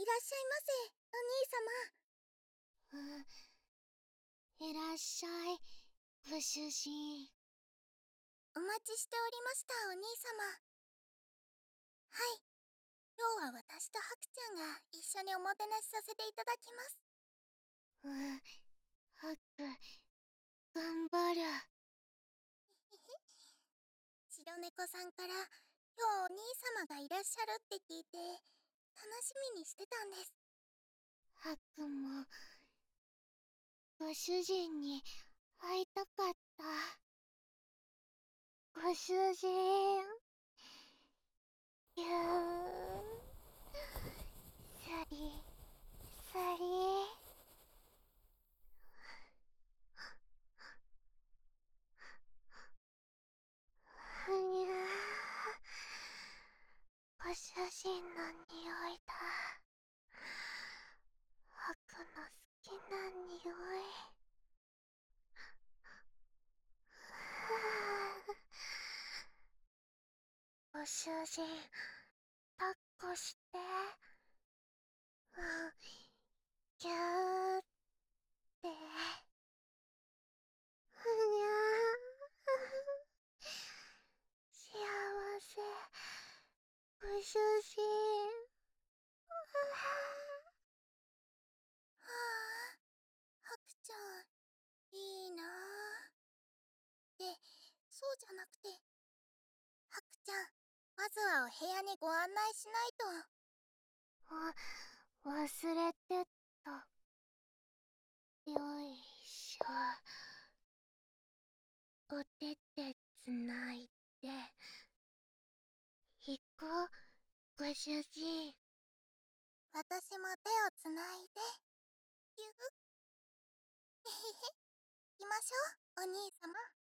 らっしゃいませ、お兄様。 いらっしゃい、ご主人。 お待ちしておりました、お兄様。はい。今日は私とハクちゃんが一緒におもてなしさせていただきます。 ハク、頑張る。 白猫さんから今日お兄様がいらっしゃるって聞いて楽しみにしてたんです。 ハクも、ご主人に会いたかった。ご主人。ぎゅー。さり、さり。ふにゃー。ご主人の匂いだ。ハクの好きな匂い。ご主人、抱っこして。ぎゅーって。ふにゃー。幸せ。ご主人。 はあ、ハクちゃん、いいなあ。で、そうじゃなくて、ハクちゃん、まずはお部屋にご案内しないと。 忘れてた。よいしょ。お手手つないで。行こう、ご主人。 私も手をつないで。ぎゅっ。へへへ。行きましょう、お兄様。